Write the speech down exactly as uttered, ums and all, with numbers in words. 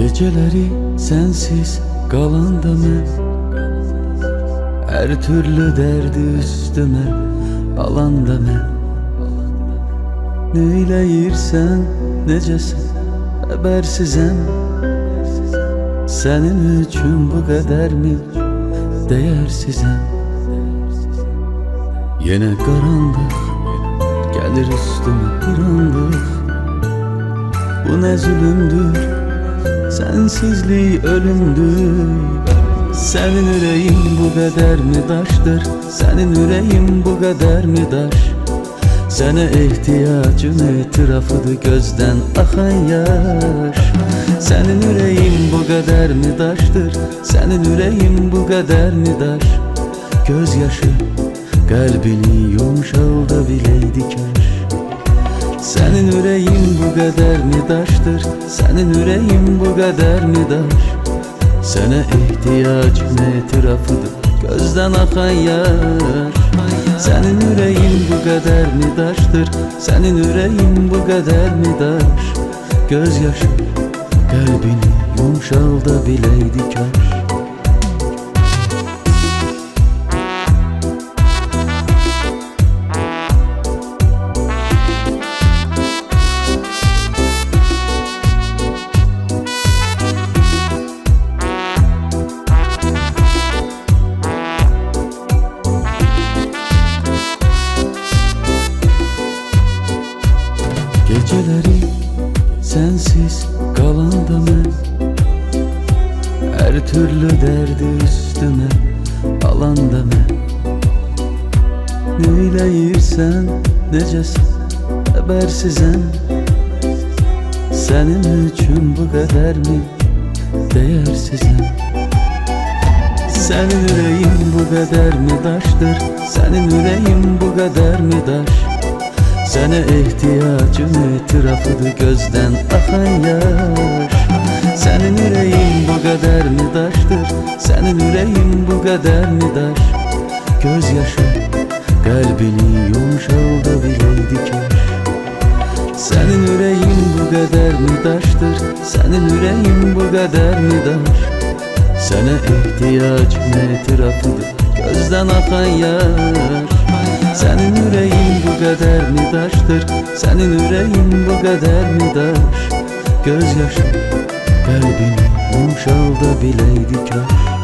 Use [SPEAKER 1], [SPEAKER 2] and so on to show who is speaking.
[SPEAKER 1] Geceleri sensiz qalanda mən, hər türlü dərdi üstümə alanda mən. Neyləyirsən, necəsən, xəbərsizəm. Sənin üçün bu qədərmi dəyərsizəm. Yenə qaranlıq gəlir üstümə bir anlıq. Bu nə zülümdür, sensizlik ölümdür. Senin yüreğin bu kadar mı daştır? Senin yüreğin bu kadar mı daş? Sana ihtiyacım etrafıdır gözden akan yaş. Senin yüreğin bu kadar mı daştır? Senin yüreğin bu kadar mı daş? Gözyaşı kalbini yumuşalda bileydi kaş. Senin yüreğin bu kadar mı daştır? Senin yüreğin bu kadar mı daş? Sana ihtiyacım etrafıdır gözden akan yaş. Senin yüreğin bu kadar mı daştır? Senin yüreğin bu kadar mı daş? Gözyaşı kalbini yumuşalda bileydi kaş. Geceleri sensiz qalanda mən, hər türlü dərdi üstümə alanda mən. Neyləyirsən, necəsən, xəbərsizəm. Sənin üçün bu qədərmi dəyərsizəm. Sənin yüreğin bu qədər mi daştır? Sənin yüreğin bu qədər mi daş? Sana ihtiyacım etrafıdır gözden akan yaş. Senin yüreğin bu kadar mı daştır? Senin yüreğin bu kadar mı daş? Gözyaşı kalbini yumuşalda bileydi kaş. Senin yüreğin bu kadar mı daştır? Senin yüreğin bu kadar mı daş? Sana ihtiyacım etrafıdır gözden akan yaş. Senin yüreğin bu kadar mı daştır? Senin yüreğin bu kadar mı daş? Gözyaşı kalbini yumuşalda bileydi kaş.